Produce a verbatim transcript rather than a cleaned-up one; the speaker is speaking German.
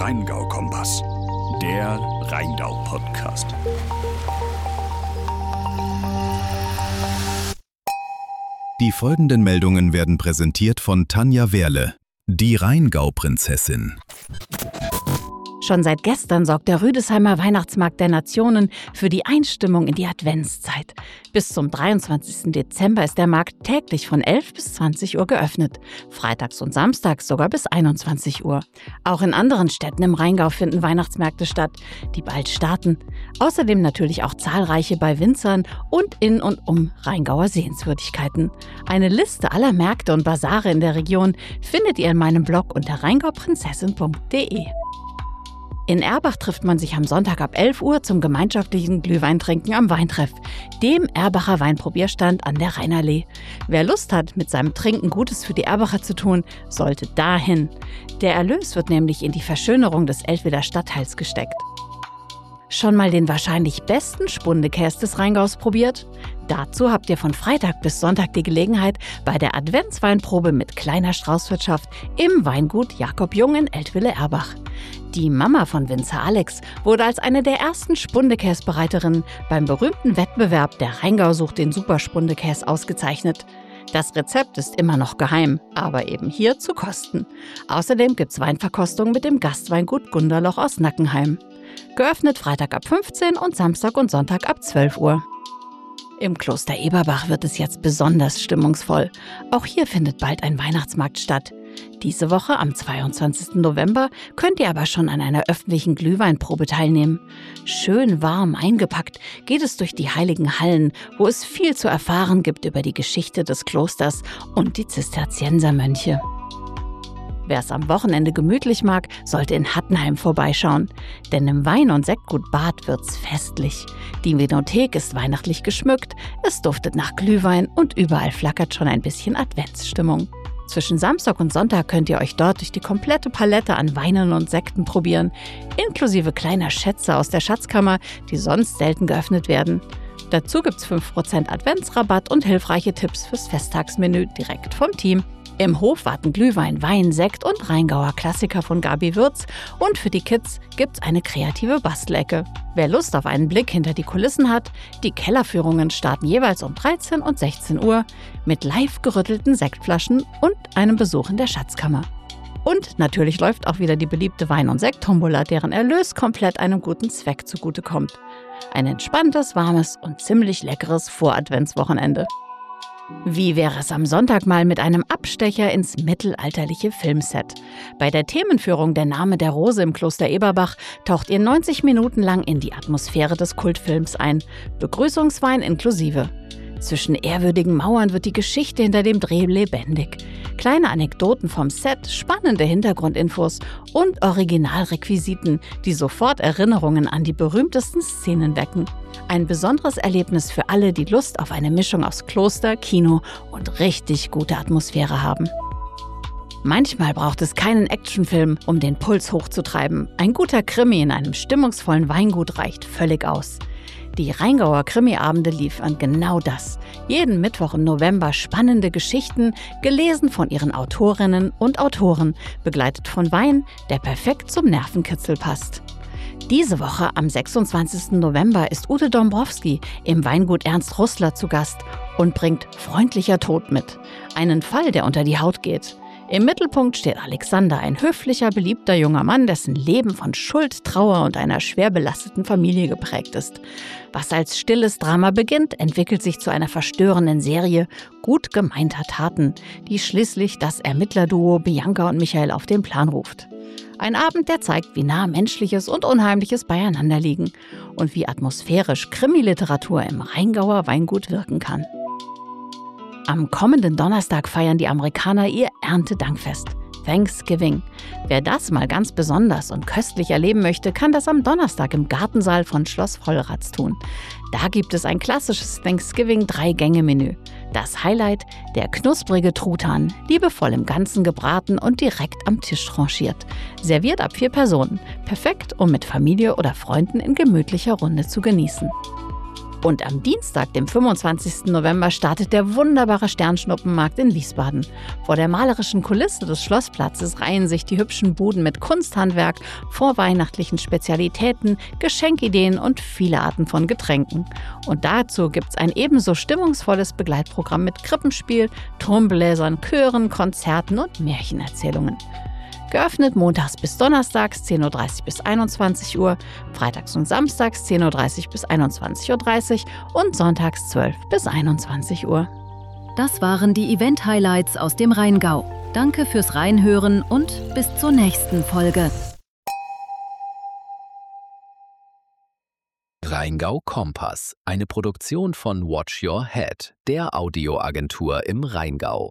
Rheingau-Kompass, der Rheingau-Podcast. Die folgenden Meldungen werden präsentiert von Tanja Wehrle, die Rheingau-Prinzessin. Schon seit gestern sorgt der Rüdesheimer Weihnachtsmarkt der Nationen für die Einstimmung in die Adventszeit. Bis zum dreiundzwanzigsten Dezember ist der Markt täglich von elf bis zwanzig Uhr geöffnet, freitags und samstags sogar bis einundzwanzig Uhr. Auch in anderen Städten im Rheingau finden Weihnachtsmärkte statt, die bald starten. Außerdem natürlich auch zahlreiche bei Winzern und in und um Rheingauer Sehenswürdigkeiten. Eine Liste aller Märkte und Basare in der Region findet ihr in meinem Blog unter rheingauprinzessin punkt de. In Erbach trifft man sich am Sonntag ab elf Uhr zum gemeinschaftlichen Glühweintrinken am Weintreff, dem Erbacher Weinprobierstand an der Rheinallee. Wer Lust hat, mit seinem Trinken Gutes für die Erbacher zu tun, sollte dahin. Der Erlös wird nämlich in die Verschönerung des Eltwiler Stadtteils gesteckt. Schon mal den wahrscheinlich besten Spundekäs des Rheingaus probiert? Dazu habt ihr von Freitag bis Sonntag die Gelegenheit bei der Adventsweinprobe mit kleiner Straußwirtschaft im Weingut Jakob Jung in Eltville-Erbach. Die Mama von Winzer Alex wurde als eine der ersten Spundekäsbereiterinnen beim berühmten Wettbewerb Der Rheingau sucht den Superspundekäs ausgezeichnet. Das Rezept ist immer noch geheim, aber eben hier zu kosten. Außerdem gibt's Weinverkostung mit dem Gastweingut Gunderloch aus Nackenheim. Geöffnet Freitag ab fünfzehn und Samstag und Sonntag ab zwölf Uhr. Im Kloster Eberbach wird es jetzt besonders stimmungsvoll. Auch hier findet bald ein Weihnachtsmarkt statt. Diese Woche, am zweiundzwanzigsten November, könnt ihr aber schon an einer öffentlichen Glühweinprobe teilnehmen. Schön warm eingepackt geht es durch die heiligen Hallen, wo es viel zu erfahren gibt über die Geschichte des Klosters und die Zisterziensermönche. Wer es am Wochenende gemütlich mag, sollte in Hattenheim vorbeischauen. Denn im Wein- und Sektgut Bad wird's festlich. Die Vinothek ist weihnachtlich geschmückt, es duftet nach Glühwein und überall flackert schon ein bisschen Adventsstimmung. Zwischen Samstag und Sonntag könnt ihr euch dort durch die komplette Palette an Weinen und Sekten probieren, inklusive kleiner Schätze aus der Schatzkammer, die sonst selten geöffnet werden. Dazu gibt's fünf Prozent Adventsrabatt und hilfreiche Tipps fürs Festtagsmenü direkt vom Team. Im Hof warten Glühwein, Wein, Sekt und Rheingauer Klassiker von Gabi Würz. Und für die Kids gibt's eine kreative Bastelecke. Wer Lust auf einen Blick hinter die Kulissen hat, die Kellerführungen starten jeweils um dreizehn und sechzehn Uhr mit live gerüttelten Sektflaschen und einem Besuch in der Schatzkammer. Und natürlich läuft auch wieder die beliebte Wein- und Sekt-Tombola, deren Erlös komplett einem guten Zweck zugutekommt. Ein entspanntes, warmes und ziemlich leckeres Voradventswochenende. Wie wäre es am Sonntag mal mit einem Abstecher ins mittelalterliche Filmset? Bei der Themenführung Der Name der Rose im Kloster Eberbach taucht ihr neunzig Minuten lang in die Atmosphäre des Kultfilms ein, Begrüßungswein inklusive. Zwischen ehrwürdigen Mauern wird die Geschichte hinter dem Dreh lebendig. Kleine Anekdoten vom Set, spannende Hintergrundinfos und Originalrequisiten, die sofort Erinnerungen an die berühmtesten Szenen wecken. Ein besonderes Erlebnis für alle, die Lust auf eine Mischung aus Kloster, Kino und richtig gute Atmosphäre haben. Manchmal braucht es keinen Actionfilm, um den Puls hochzutreiben. Ein guter Krimi in einem stimmungsvollen Weingut reicht völlig aus. Die Rheingauer Krimiabende liefern genau das. Jeden Mittwoch im November spannende Geschichten, gelesen von ihren Autorinnen und Autoren, begleitet von Wein, der perfekt zum Nervenkitzel passt. Diese Woche am sechsundzwanzigsten November ist Ute Dombrowski im Weingut Ernst Russler zu Gast und bringt Freundlicher Tod mit. Einen Fall, der unter die Haut geht. Im Mittelpunkt steht Alexander, ein höflicher, beliebter junger Mann, dessen Leben von Schuld, Trauer und einer schwer belasteten Familie geprägt ist. Was als stilles Drama beginnt, entwickelt sich zu einer verstörenden Serie gut gemeinter Taten, die schließlich das Ermittlerduo Bianca und Michael auf den Plan ruft. Ein Abend, der zeigt, wie nah Menschliches und Unheimliches beieinander liegen und wie atmosphärisch Krimiliteratur im Rheingauer Weingut wirken kann. Am kommenden Donnerstag feiern die Amerikaner ihr Erntedankfest, Thanksgiving. Wer das mal ganz besonders und köstlich erleben möchte, kann das am Donnerstag im Gartensaal von Schloss Vollratz tun. Da gibt es ein klassisches Thanksgiving-Drei-Gänge-Menü. Das Highlight, der knusprige Truthahn, liebevoll im Ganzen gebraten und direkt am Tisch tranchiert. Serviert ab vier Personen. Perfekt, um mit Familie oder Freunden in gemütlicher Runde zu genießen. Und am Dienstag, dem fünfundzwanzigsten November, startet der wunderbare Sternschnuppenmarkt in Wiesbaden. Vor der malerischen Kulisse des Schlossplatzes reihen sich die hübschen Buden mit Kunsthandwerk, vorweihnachtlichen Spezialitäten, Geschenkideen und viele Arten von Getränken. Und dazu gibt's ein ebenso stimmungsvolles Begleitprogramm mit Krippenspiel, Turmbläsern, Chören, Konzerten und Märchenerzählungen. Geöffnet montags bis donnerstags zehn Uhr dreißig bis einundzwanzig Uhr, freitags und samstags zehn Uhr dreißig bis einundzwanzig Uhr dreißig und sonntags zwölf bis einundzwanzig Uhr. Das waren die Event-Highlights aus dem Rheingau. Danke fürs Reinhören und bis zur nächsten Folge. Rheingau Kompass, eine Produktion von Watch Your Head, der Audioagentur im Rheingau.